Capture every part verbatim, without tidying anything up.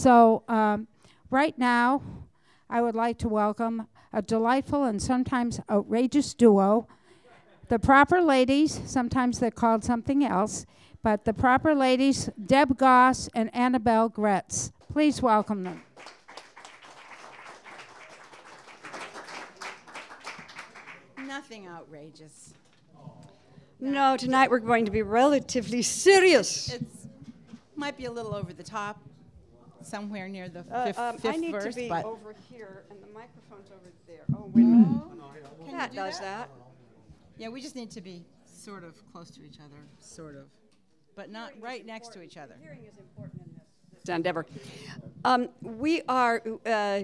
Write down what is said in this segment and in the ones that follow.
So um, right now, I would like to welcome a delightful and sometimes outrageous duo, the Proper Ladies. Sometimes they're called something else, but the Proper Ladies, Deb Goss and Annabelle Gretz. Please welcome them. Nothing outrageous. No, tonight we're going to be relatively serious. It might be a little over the top, somewhere near the Uh, fifth, um, fifth I need verse, to be but over here, and the microphone's over there. Oh, wait a minute. Can you That do does that? that. Yeah, we just need to be sort of close to each other, sort of, but not right next to each other. Hearing is important in this, this endeavor. Um, we are uh,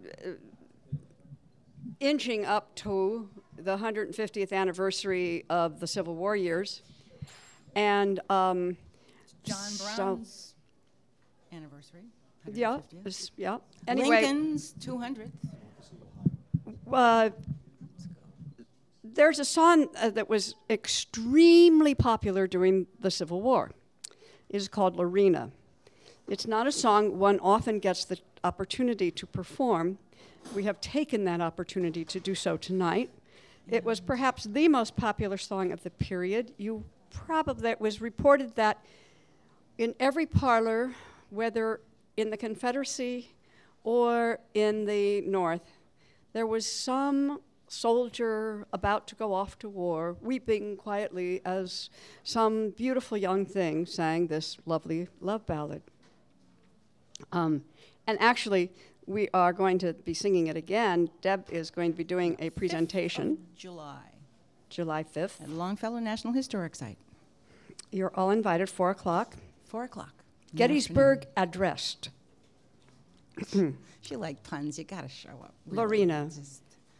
inching up to the one hundred fiftieth anniversary of the Civil War years, and um, John so- Brown's anniversary. yeah, one hundred fiftieth. s- yeah. Anyway, Lincoln's two hundredth. uh, there's a song uh, that was extremely popular during the Civil War. It is called Lorena. It's not a song one often gets the opportunity to perform. We have taken that opportunity to do so tonight. It was perhaps the most popular song of the period. You probably, it was reported that in every parlor, whether in the Confederacy or in the North, there was some soldier about to go off to war, weeping quietly as some beautiful young thing sang this lovely love ballad. Um, and actually, we are going to be singing it again. Deb is going to be doing a presentation, fifth of July, July fifth. at Longfellow National Historic Site, You're all invited, four o'clock. four o'clock. in the Gettysburg Addressed. afternoon. If you like puns, you gotta show up. really. Lorena. Just-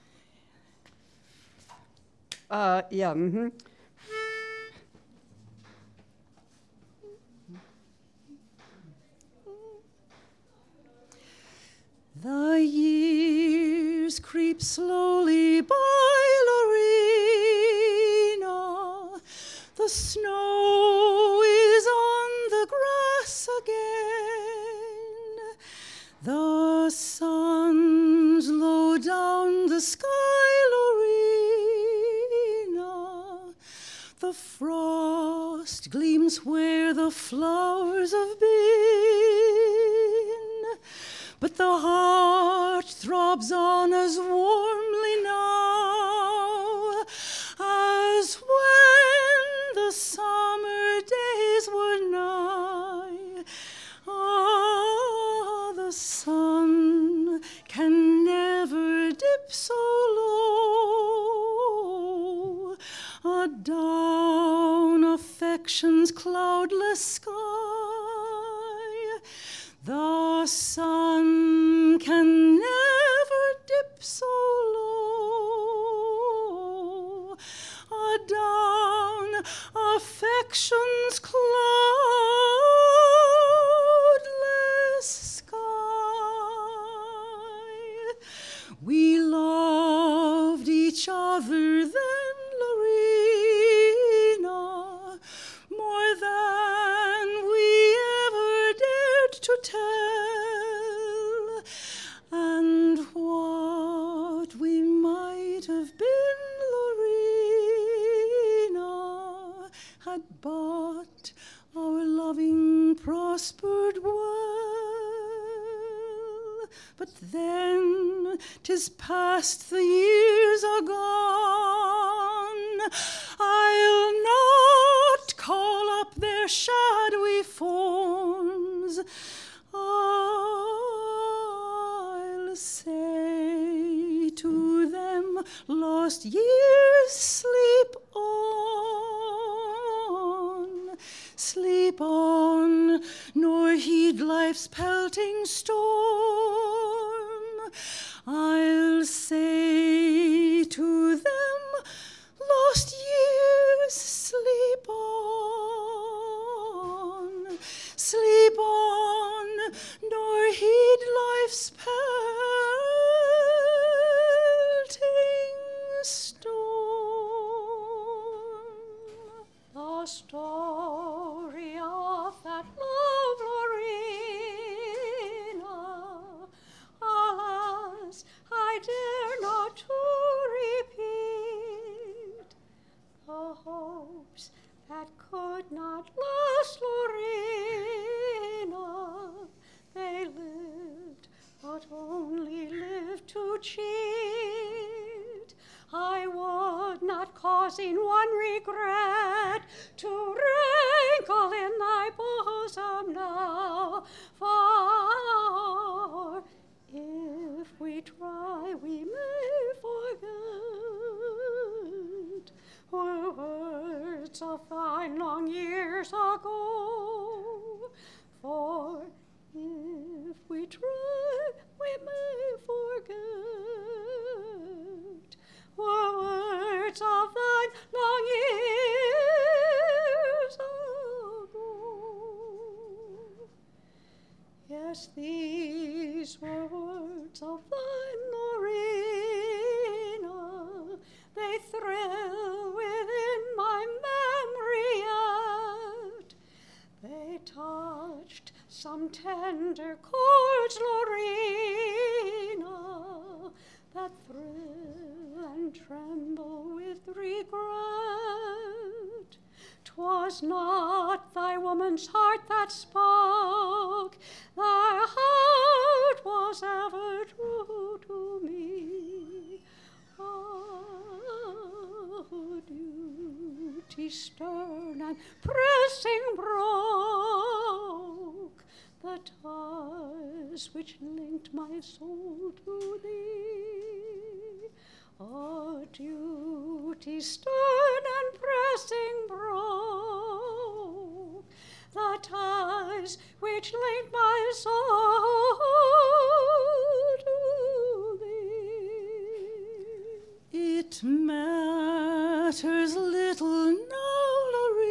Uh, yeah, mm-hmm. The years creep slowly by, Lorena. The snow is on the grass again. The sun's low down the sky, Lorena. The frost gleams where the flowers have been. But the heart throbs on as warmly now as when the summer days were nigh. Ah, the sun can never dip so low adown affection's cloudless sky. The sun can never dip so low adown affection's cloudless sky. We loved each other then, Lorena, more than we ever dared to tell, and what we might have been, Lorena, had but our loving prospered well. But then 'tis past, the years are gone. I'll not call up their shadowy forms. I'll say to them, lost years, sleep on, sleep on, nor heed life's pelting storm. I'll say to them, lost years, sleep on, sleep on, nor heed life's pelting storm. The story of that love, Lorena, cheat. I would not cause in one regret to wrinkle in thy bosom now, for if we try, we may forget words of thine long years ago. For if we try, we may forget words of thine long years ago. Yes, these were words of thine, Lorena. They thrill within my memory yet. They touched some tender chords, Lorena, that thrill and tremble with regret. 'Twas not thy woman's heart that spoke, thy heart was ever true to me. Oh, duty stern and pressing broke the ties which linked my soul to thee. Oh, duty stern and pressing broke the ties which linked my soul to thee. It matters little now,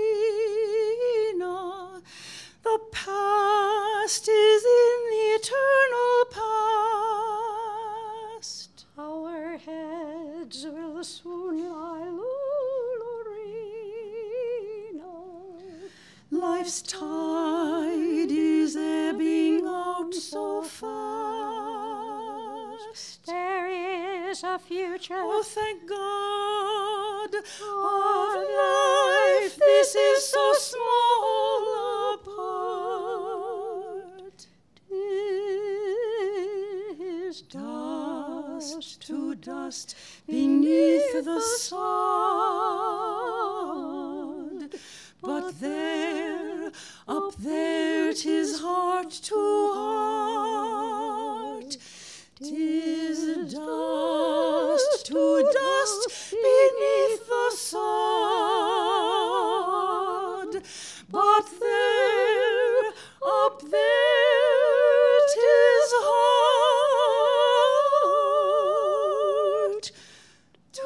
Lorena. The past is in the eternal past. Our heads will soon lie low, Lorena. Life's tide is ebbing out so fast. There is a future. Oh, thank God of life, this is so small a part. 'Tis Dust to dust beneath the sod. But there, up there, 'tis heart to heart. 'Tis dust to dust beneath the sod. But there, up there, 'tis heart to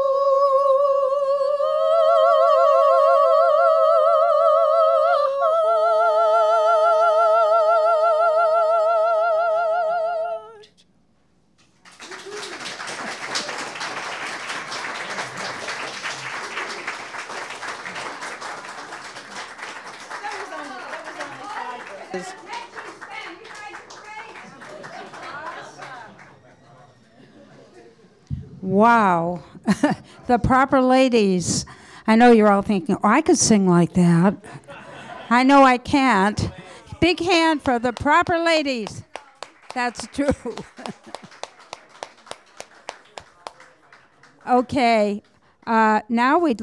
Wow. The Proper Ladies. I know you're all thinking, oh, I could sing like that. I know I can't. Big hand for the Proper Ladies. That's true. Okay. Uh, now we'd